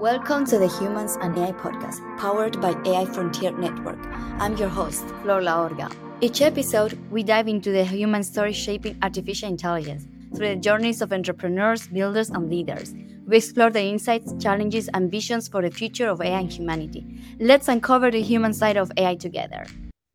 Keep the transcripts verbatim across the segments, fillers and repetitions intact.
Welcome to the Humans and A I podcast, powered by A I Frontier Network. I'm your host, Flor La Orga. Each episode, we dive into the human story shaping artificial intelligence through the journeys of entrepreneurs, builders, and leaders. We explore the insights, challenges, and visions for the future of A I and humanity. Let's uncover the human side of A I together.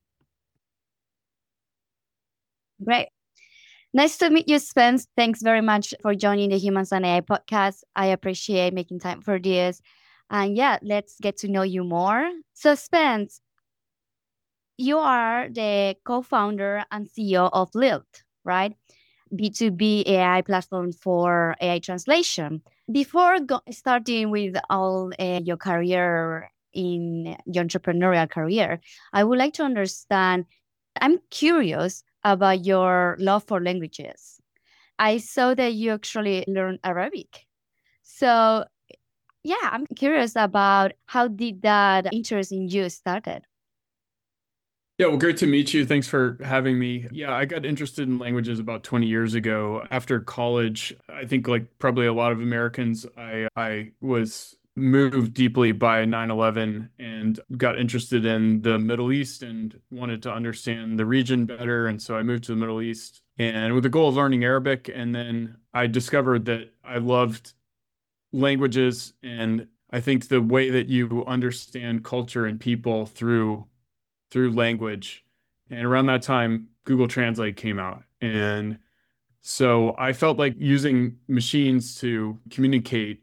Great. Nice to meet you, Spence. Thanks very much for joining the Humans and A I podcast. I appreciate making time for this. And yeah, let's get to know you more. So, Spence, you are the co-founder and C E O of Lilt, right? B two B A I platform for A I translation. Before go- starting with all uh, your career in your entrepreneurial career, I would like to understand. I'm curious about your love for languages. I saw that you actually learned Arabic. So, yeah, I'm curious about how did that interest in you started? Yeah, well, great to meet you. Thanks for having me. Yeah, I got interested in languages about twenty years ago. After college, I think like probably a lot of Americans, I I was moved deeply by nine eleven and got interested in the Middle East and wanted to understand the region better. And so I moved to the Middle East and with the goal of learning Arabic. And then I discovered that I loved languages, and I think the way that you understand culture and people through through language. And around that time, Google Translate came out. And so I felt like using machines to communicate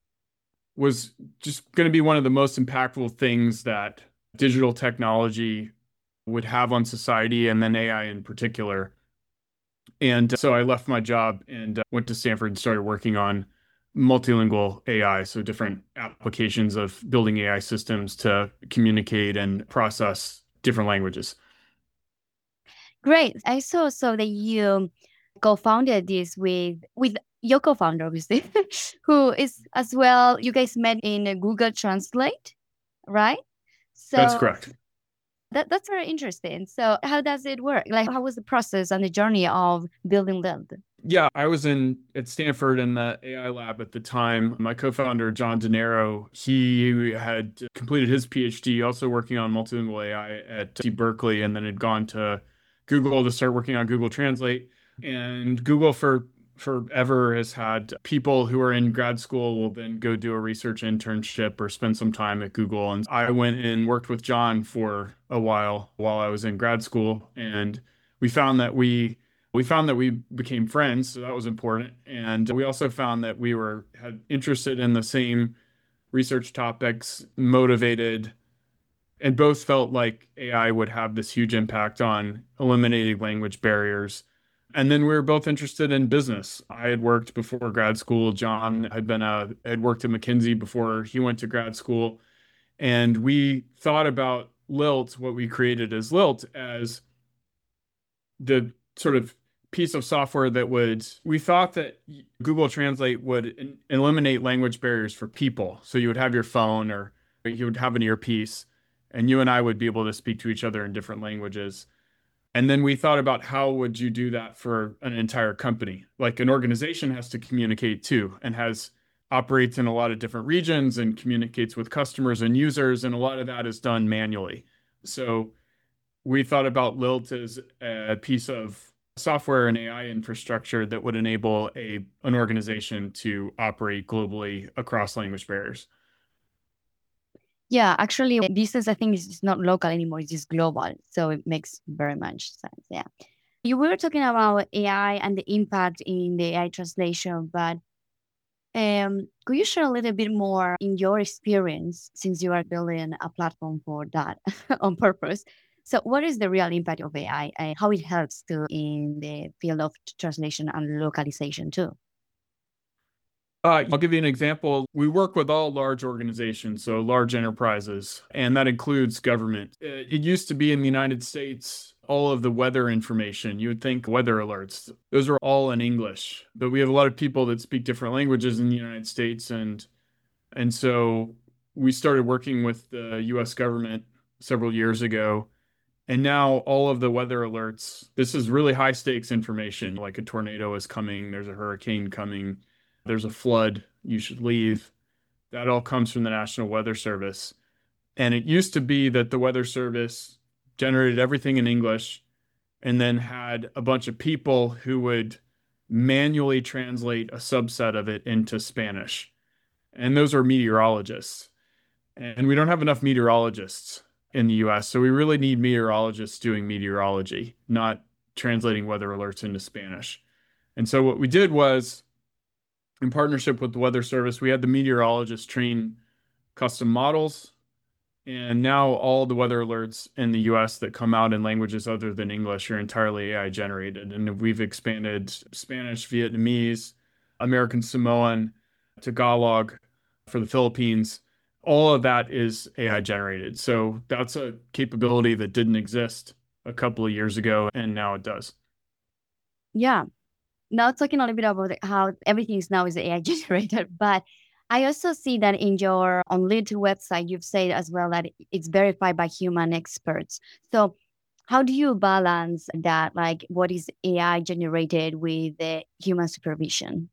was just going to be one of the most impactful things that digital technology would have on society, and then A I in particular. And so I left my job and uh, went to Stanford and started working on multilingual A I, so different applications of building A I systems to communicate and process different languages. Great. I saw so that you co-founded this with with your co-founder, obviously, who is as well. You guys met in uh, Google Translate, right? That's So correct. that that's very interesting. So how does it work? Like, how was the process and the journey of building Lilt? Yeah, I was in at Stanford in the A I lab at the time. My co-founder, John DeNaro, he had completed his PhD, also working on multilingual A I at U C Berkeley, and then had gone to Google to start working on Google Translate. And Google for forever has had people who are in grad school will then go do a research internship or spend some time at Google. And I went and worked with John for a while while I was in grad school, and we found that we we found that we became friends, so that was important. And we also found that we were had interested in the same research topics, motivated, and both felt like A I would have this huge impact on eliminating language barriers. And then we were both interested in business. I had worked before grad school. John had been a had worked at McKinsey before he went to grad school. And we thought about Lilt, what we created as Lilt, as the sort of piece of software that would, we thought that Google Translate would eliminate language barriers for people. So you would have your phone or you would have an earpiece, and you and I would be able to speak to each other in different languages. And then we thought about how would you do that for an entire company? Like an organization has to communicate too, and has operates in a lot of different regions and communicates with customers and users, and a lot of that is done manually. So we thought about Lilt as a piece of software and A I infrastructure that would enable a an organization to operate globally across language barriers. Yeah, actually, business I think is is not local anymore; it's just global. So it makes very much sense. Yeah, you were talking about A I and the impact in the A I translation, but um, could you share a little bit more in your experience since you are building a platform for that on purpose? So, what is the real impact of A I and how it helps to in the field of translation and localization too? Uh, I'll give you an example. We work with all large organizations, so large enterprises, and that includes government. Uh, It used to be in the United States, all of the weather information, you would think weather alerts, those are all in English. But we have a lot of people that speak different languages in the United States, and and so we started working with the U S government several years ago. And now all of the weather alerts, this is really high stakes information, like a tornado is coming, there's a hurricane coming, there's a flood, you should leave. That all comes from the National Weather Service. And it used to be that the Weather Service generated everything in English and then had a bunch of people who would manually translate a subset of it into Spanish. And those are meteorologists. And we don't have enough meteorologists in the U S. So we really need meteorologists doing meteorology, not translating weather alerts into Spanish. And so what we did was, in partnership with the Weather Service, we had the meteorologists train custom models. And now all the weather alerts in the U S that come out in languages other than English are entirely A I generated. And we've expanded Spanish, Vietnamese, American Samoan, Tagalog for the Philippines. All of that is A I generated. So that's a capability that didn't exist a couple of years ago, and now it does. Yeah. Now talking a little bit about how everything is now is A I generated, but I also see that in your on Lead website, you've said as well that it's verified by human experts. So how do you balance that? Like what is A I generated with the human supervision?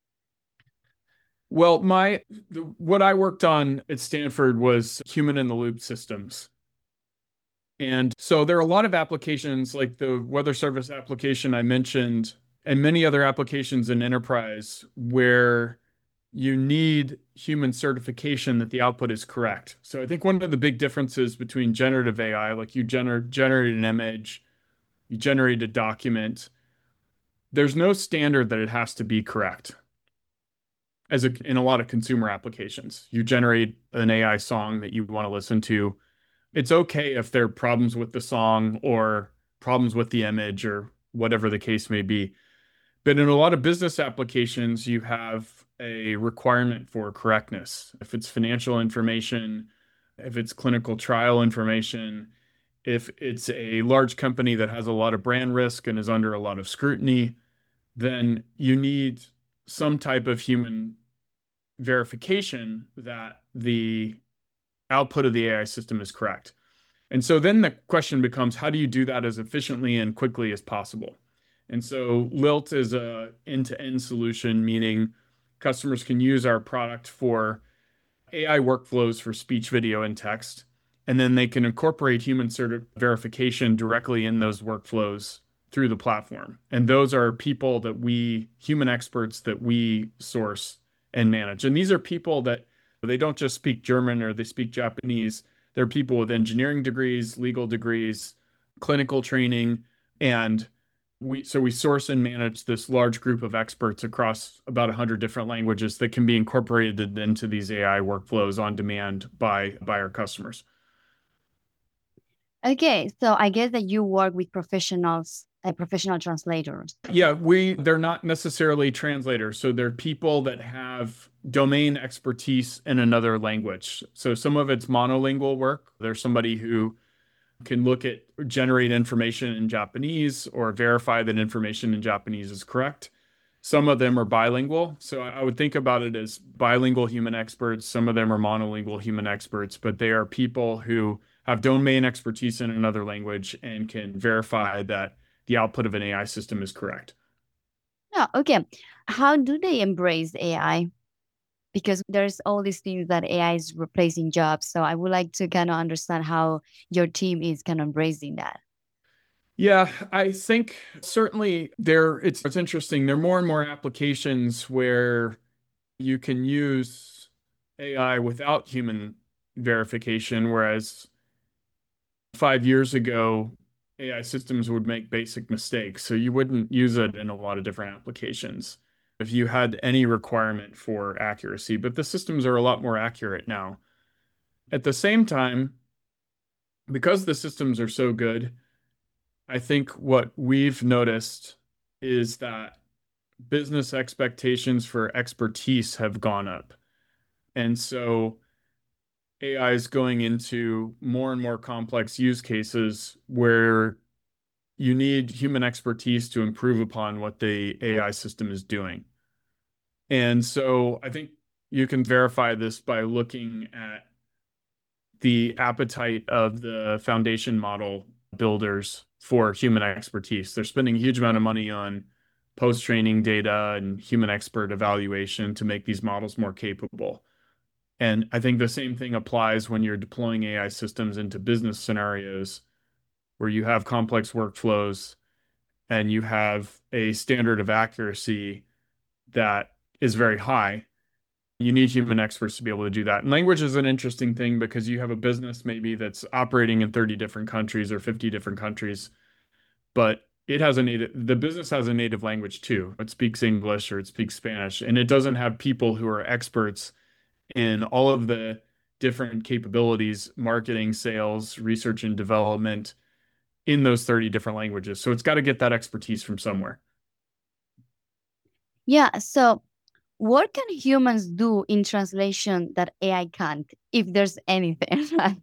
Well, my the, what I worked on at Stanford was human in the loop systems. And so there are a lot of applications like the Weather Service application I mentioned, and many other applications in enterprise where you need human certification that the output is correct. So I think one of the big differences between generative A I, like you gener generate an image, you generate a document, there's no standard that it has to be correct. As a, in a lot of consumer applications, you generate an A I song that you want to listen to. It's okay if there are problems with the song or problems with the image or whatever the case may be. But in a lot of business applications, you have a requirement for correctness. If it's financial information, if it's clinical trial information, if it's a large company that has a lot of brand risk and is under a lot of scrutiny, then you need some type of human verification that the output of the A I system is correct. And so then the question becomes, how do you do that as efficiently and quickly as possible? And so Lilt is a end-to-end solution, meaning customers can use our product for A I workflows for speech, video, and text. And then they can incorporate human certi- verification directly in those workflows through the platform. And those are people that we, human experts that we source and manage. And these are people that they don't just speak German or they speak Japanese. They're people with engineering degrees, legal degrees, clinical training, and we so we source and manage this large group of experts across about one hundred different languages that can be incorporated into these A I workflows on demand by by our customers. Okay, so I guess that you work with professionals, uh, professional translators. Yeah, we they're not necessarily translators, so they're people that have domain expertise in another language. So some of it's monolingual work. There's somebody who can look at generate information in Japanese or verify that information in Japanese is correct. Some of them are bilingual. So I would think about it as bilingual human experts. Some of them are monolingual human experts, but they are people who have domain expertise in another language and can verify that the output of an A I system is correct. Yeah, okay. How do they embrace A I? Because there's all these things that A I is replacing jobs. So I would like to kind of understand how your team is kind of embracing that. Yeah, I think certainly there it's it's interesting. There are more and more applications where you can use A I without human verification, whereas five years ago, A I systems would make basic mistakes. So you wouldn't use it in a lot of different applications if you had any requirement for accuracy. But the systems are a lot more accurate now. At the same time, because the systems are so good, I think what we've noticed is that business expectations for expertise have gone up. And so A I is going into more and more complex use cases where you need human expertise to improve upon what the A I system is doing. And so I think you can verify this by looking at the appetite of the foundation model builders for human expertise. They're spending a huge amount of money on post-training data and human expert evaluation to make these models more capable. And I think the same thing applies when you're deploying A I systems into business scenarios where you have complex workflows and you have a standard of accuracy that is very high. You need human experts to be able to do that. And language is an interesting thing because you have a business maybe that's operating in thirty different countries or fifty different countries, but it has a native, the business has a native language too. It speaks English or it speaks Spanish, and it doesn't have people who are experts in all of the different capabilities, marketing, sales, research and development in those thirty different languages. So it's got to get that expertise from somewhere. Yeah. So, what can humans do in translation that A I can't, if there's anything, right?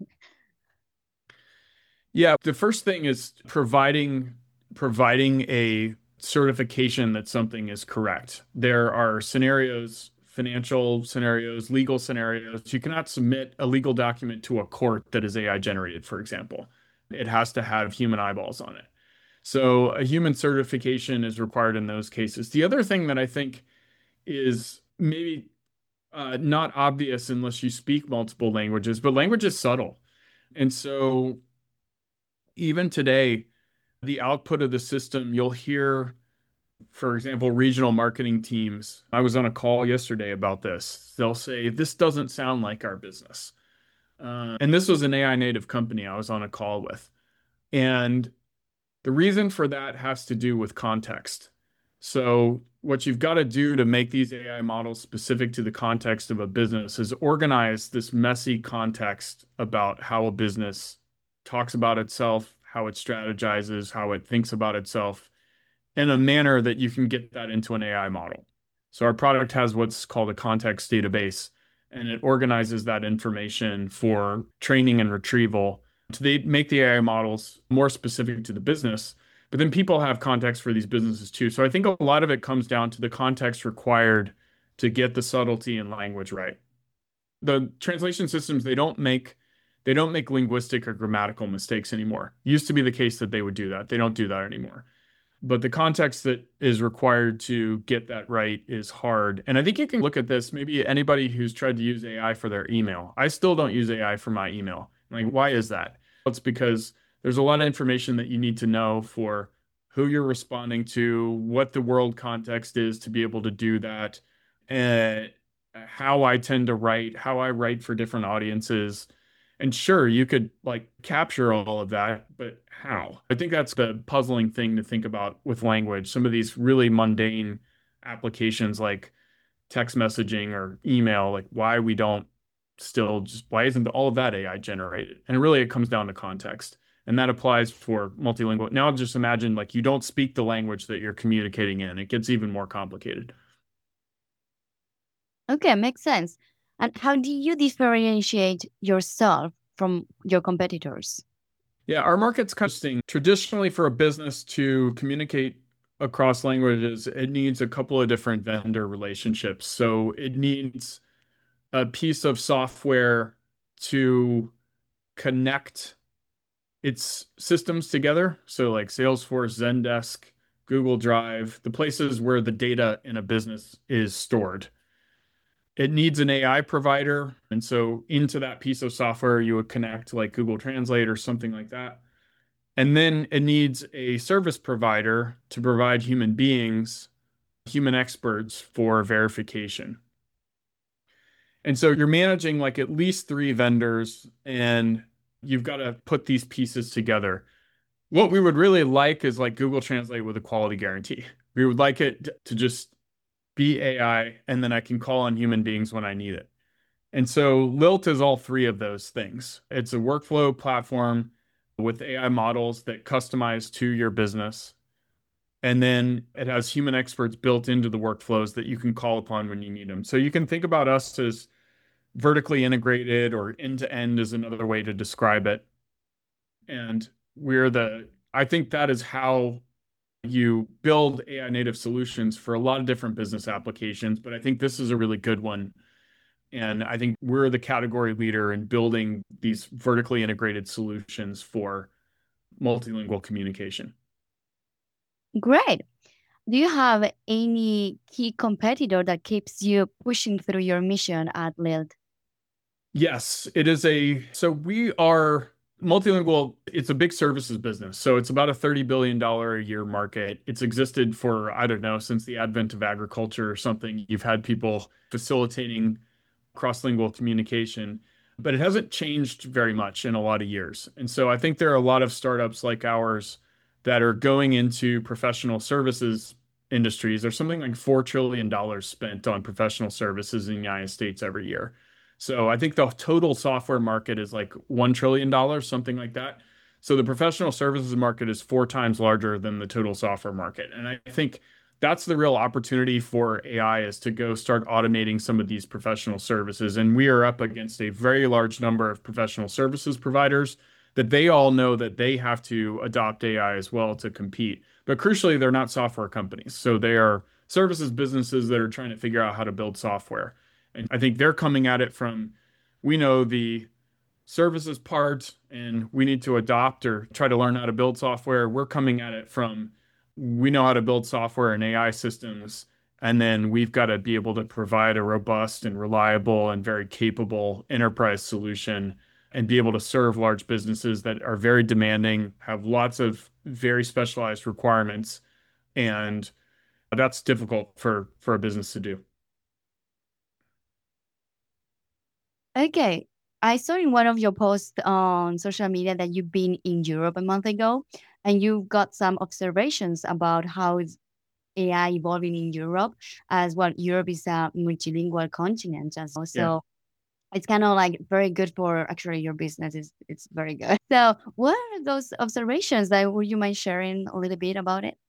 Yeah, the first thing is providing providing a certification that something is correct. There are scenarios, financial scenarios, legal scenarios. You cannot submit a legal document to a court that is A I generated, for example. It has to have human eyeballs on it. So a human certification is required in those cases. The other thing that I think is maybe uh, not obvious unless you speak multiple languages, but language is subtle. And so even today, the output of the system, you'll hear, for example, regional marketing teams. I was on a call yesterday about this. They'll say, this doesn't sound like our business. Uh, and this was an A I native company I was on a call with. And the reason for that has to do with context. So, what you've got to do to make these A I models specific to the context of a business is organize this messy context about how a business talks about itself, how it strategizes, how it thinks about itself in a manner that you can get that into an A I model. So, our product has what's called a context database, and it organizes that information for training and retrieval to make the A I models more specific to the business. But then people have context for these businesses too. So I think a lot of it comes down to the context required to get the subtlety in language right. The translation systems, they don't make they don't make linguistic or grammatical mistakes anymore. It used to be the case that they would do that. They don't do that anymore. But the context that is required to get that right is hard. And I think you can look at this, maybe anybody who's tried to use A I for their email. I still don't use A I for my email. Like, why is that? It's because there's a lot of information that you need to know for who you're responding to, what the world context is to be able to do that, and how I tend to write, how I write for different audiences. And sure, you could like capture all of that, but how? I think that's the puzzling thing to think about with language. Some of these really mundane applications like text messaging or email, like why we don't still just, why isn't all of that A I generated? And really, it comes down to context. And that applies for multilingual. Now, just imagine like you don't speak the language that you're communicating in. It gets even more complicated. Okay, makes sense. And how do you differentiate yourself from your competitors? Yeah, our market's kind of interesting. Traditionally, for a business to communicate across languages, it needs a couple of different vendor relationships. So it needs a piece of software to connect its systems together. So like Salesforce, Zendesk, Google Drive, the places where the data in a business is stored. It needs an A I provider. And so into that piece of software, you would connect like Google Translate or something like that. And then it needs a service provider to provide human beings, human experts for verification. And so you're managing like at least three vendors and you've got to put these pieces together. What we would really like is like Google Translate with a quality guarantee. We would like it to just be A I and then I can call on human beings when I need it. And so Lilt is all three of those things. It's a workflow platform with A I models that customize to your business. And then it has human experts built into the workflows that you can call upon when you need them. So you can think about us as vertically integrated or end to end is another way to describe it. And we're the, I think that is how you build A I native solutions for a lot of different business applications. But I think this is a really good one. And I think we're the category leader in building these vertically integrated solutions for multilingual communication. Great. Do you have any key competitor that keeps you pushing through your mission at Lilt? Yes, it is a, so we are multilingual. It's a big services business. So it's about a thirty billion dollars a year market. It's existed for, I don't know, since the advent of agriculture or something. You've had people facilitating cross-lingual communication, but it hasn't changed very much in a lot of years. And so I think there are a lot of startups like ours that are going into professional services industries. There's something like four trillion dollars spent on professional services in the United States every year. So I think the total software market is like one trillion dollars, something like that. So the professional services market is four times larger than the total software market. And I think that's the real opportunity for A I is to go start automating some of these professional services. And we are up against a very large number of professional services providers that they all know that they have to adopt A I as well to compete. But crucially, they're not software companies. So they are services businesses that are trying to figure out how to build software. And I think they're coming at it from, we know the services part and we need to adopt or try to learn how to build software. We're coming at it from, we know how to build software and A I systems. And then we've got to be able to provide a robust and reliable and very capable enterprise solution and be able to serve large businesses that are very demanding, have lots of very specialized requirements. And that's difficult for, for a business to do. Okay. I saw in one of your posts on social media that you've been in Europe a month ago and you got some observations about how is A I evolving in Europe as well. Europe is a multilingual continent as well. Yeah. So it's kind of like very good for actually your business is it's very good. So what are those observations that would you mind sharing a little bit about it?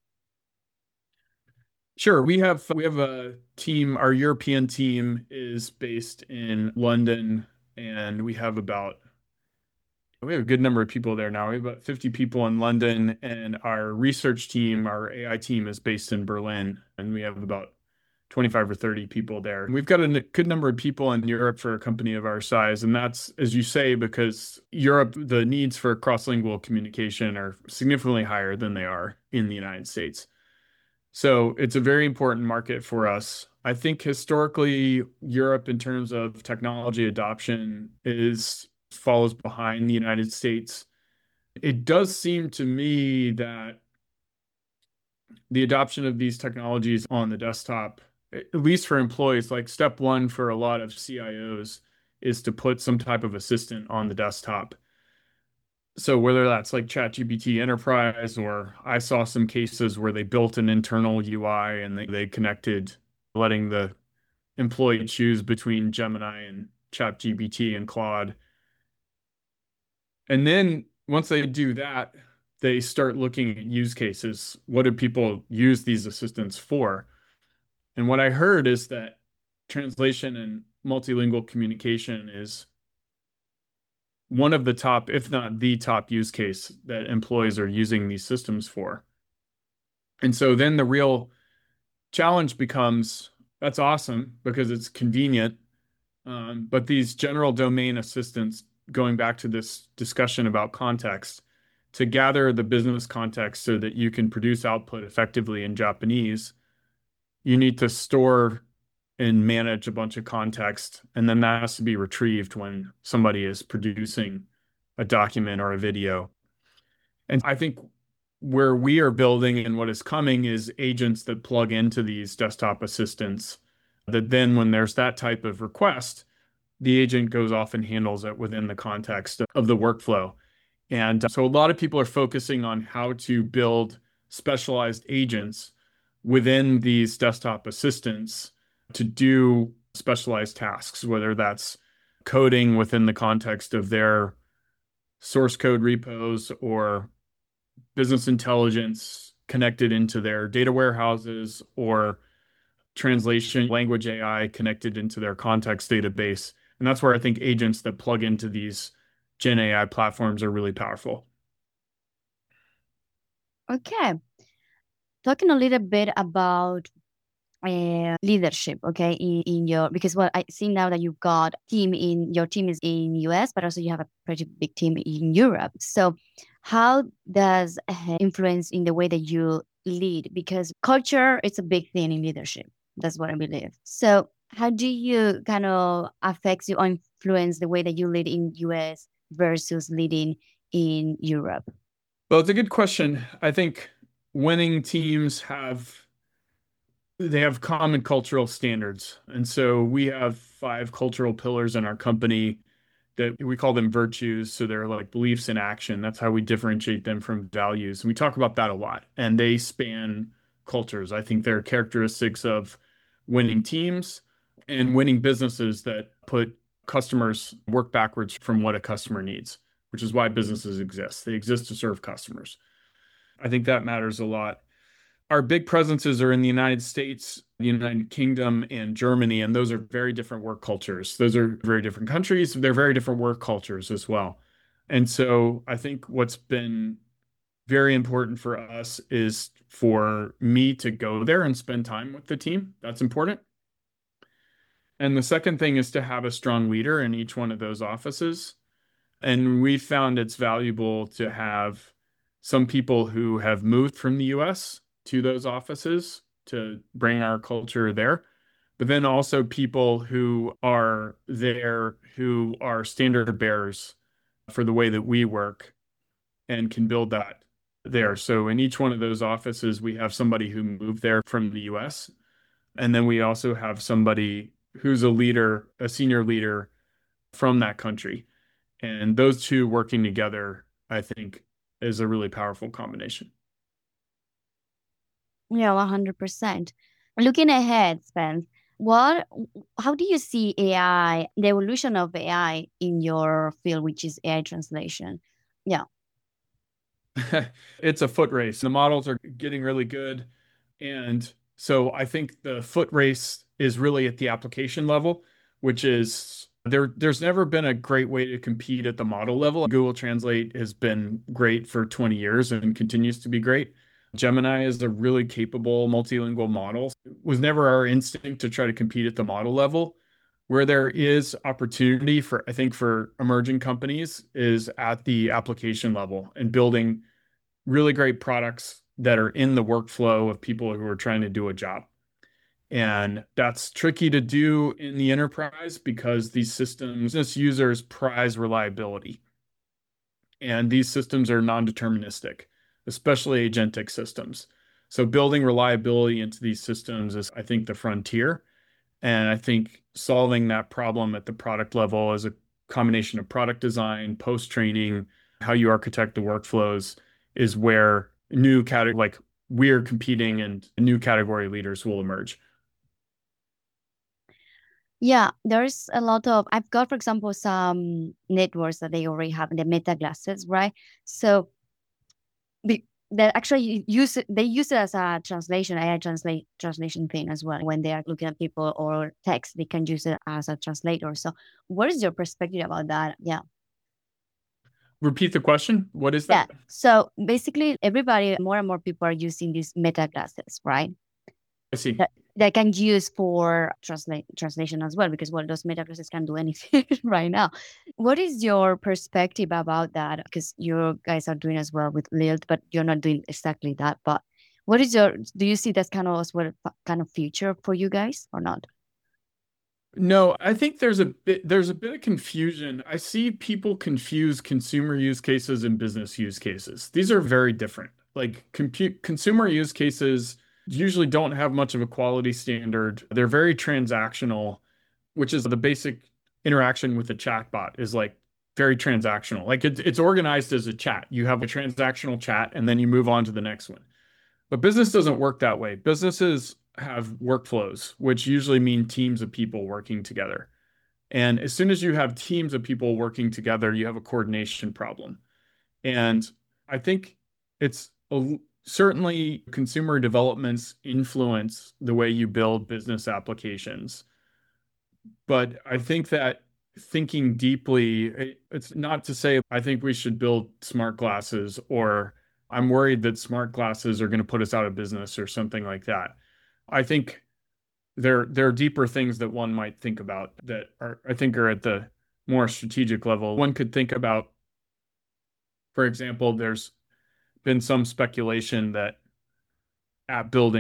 Sure. We have we have a team. Our European team is based in London, and we have about we have a good number of people there now. We have about fifty people in London, and our research team, our A I team, is based in Berlin, and we have about twenty-five or thirty people there. And we've got a n- good number of people in Europe for a company of our size, and that's, as you say, because Europe, the needs for cross-lingual communication are significantly higher than they are in the United States. So it's a very important market for us. I think historically, Europe, in terms of technology adoption, is follows behind the United States. It does seem to me that the adoption of these technologies on the desktop, at least for employees, like step one for a lot of C I Os, is to put some type of assistant on the desktop. So whether that's like ChatGPT Enterprise, or I saw some cases where they built an internal U I and they, they connected, letting the employee choose between Gemini and ChatGPT and Claude. And then once they do that, they start looking at use cases. What do people use these assistants for? And what I heard is that translation and multilingual communication is one of the top, if not the top use case that employees are using these systems for. And so then the real challenge becomes that's awesome because it's convenient. Um, but these general domain assistants, going back to this discussion about context, to gather the business context so that you can produce output effectively in Japanese, you need to store and manage a bunch of context, and then that has to be retrieved when somebody is producing a document or a video. And I think where we are building and what is coming is agents that plug into these desktop assistants that then when there's that type of request, the agent goes off and handles it within the context of the workflow. And so a lot of people are focusing on how to build specialized agents within these desktop assistants to do specialized tasks, whether that's coding within the context of their source code repos or business intelligence connected into their data warehouses or translation language A I connected into their context database. And that's where I think agents that plug into these Gen A I platforms are really powerful. Okay. Talking a little bit about uh, leadership, okay, in, in your because well, I see now that you've got team in your team is in U S, but also you have a pretty big team in Europe. So how does uh, influence in the way that you lead? Because culture is a big thing in leadership. That's what I believe. So how do you kind of affects you or influence the way that you lead in U S versus leading in Europe? Well, it's a good question. I think winning teams have they have common cultural standards. And so we have five cultural pillars in our company that we call them virtues. So they're like beliefs in action. That's how we differentiate them from values. And we talk about that a lot. And they span cultures. I think they're characteristics of winning teams and winning businesses that put customers work backwards from what a customer needs, which is why businesses exist. They exist to serve customers. I think that matters a lot. Our big presences are in the United States, the United Kingdom, and Germany, and those are very different work cultures. Those are very different countries. They're very different work cultures as well. And so I think what's been very important for us is for me to go there and spend time with the team. That's important. And the second thing is to have a strong leader in each one of those offices. And we found it's valuable to have some people who have moved from the U S to those offices to bring our culture there, but then also people who are there who are standard bearers for the way that we work and can build that there. So in each one of those offices, we have somebody who moved there from the U S. And then we also have somebody who's a leader, a senior leader from that country. And those two working together, I think, is a really powerful combination. Yeah, one hundred percent. Looking ahead, Spence, what, how do you see A I, the evolution of A I in your field, which is A I translation? Yeah. It's a foot race. The models are getting really good. And so I think the foot race is really at the application level, which is there, there's never been a great way to compete at the model level. Google Translate has been great for twenty years and continues to be great. Gemini is a really capable multilingual model. It was never our instinct to try to compete at the model level. Where there is opportunity for, I think, for emerging companies is at the application level and building really great products that are in the workflow of people who are trying to do a job. And that's tricky to do in the enterprise because these systems, business users prize reliability. And these systems are non-deterministic, especially agentic systems. So building reliability into these systems is, I think, the frontier. And I think solving that problem at the product level is a combination of product design, post-training, how you architect the workflows is where new category, like we're competing and new category leaders will emerge. Yeah, there's a lot of, I've got, for example, some networks that they already have in the meta glasses, right? So be, that actually use it, they use it as a translation, A I translate translation thing as well. When they are looking at people or text, they can use it as a translator. So what is your perspective about that? Yeah. Repeat the question. What is Yeah. that? So basically everybody, more and more people are using these meta glasses, right? I see. That they can use for translate translation as well, because well, those meta classes can do anything right now. What is your perspective about that? Because you guys are doing as well with Lilt, but you're not doing exactly that. But what is your, do you see that's kind of as well kind of future for you guys or not? No, I think there's a bit there's a bit of confusion. I see people confuse consumer use cases and business use cases. These are very different. Like compute consumer use cases usually don't have much of a quality standard. They're very transactional, which is the basic interaction with a chatbot is like very transactional. Like it's it's organized as a chat. You have a transactional chat and then you move on to the next one. But business doesn't work that way. Businesses have workflows, which usually mean teams of people working together. And as soon as you have teams of people working together, you have a coordination problem. And I think it's a, certainly consumer developments influence the way you build business applications. But I think that thinking deeply, it's not to say I think we should build smart glasses or I'm worried that smart glasses are going to put us out of business or something like that. I think there there are deeper things that one might think about that are I think are at the more strategic level. One could think about, for example, there's been some speculation that app building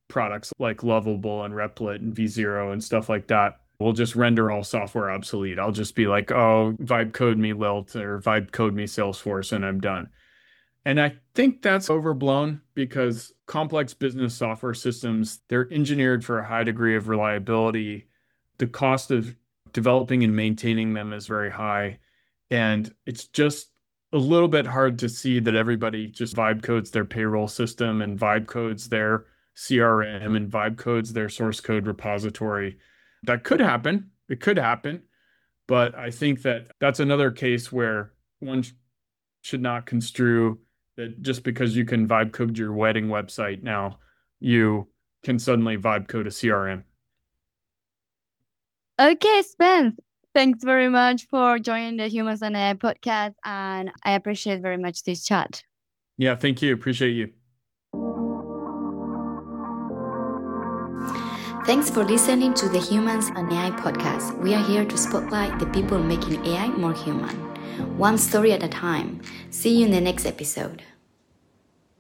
products like Lovable and Replit and vZero and stuff like that will just render all software obsolete. I'll just be like, oh, vibe code me Lilt or vibe code me Salesforce, and I'm done. And I think that's overblown because complex business software systems, they're engineered for a high degree of reliability. The cost of developing and maintaining them is very high. And it's just a little bit hard to see that everybody just vibe codes their payroll system and vibe codes their C R M and vibe codes their source code repository. That could happen. It could happen. But I think that that's another case where one sh- should not construe that just because you can vibe code your wedding website now, you can suddenly vibe code a C R M. Okay, Spence. Thanks very much for joining the Humans and A I podcast, and I appreciate very much this chat. Yeah, thank you. Appreciate you. Thanks for listening to the Humans and A I podcast. We are here to spotlight the people making A I more human, one story at a time. See you in the next episode.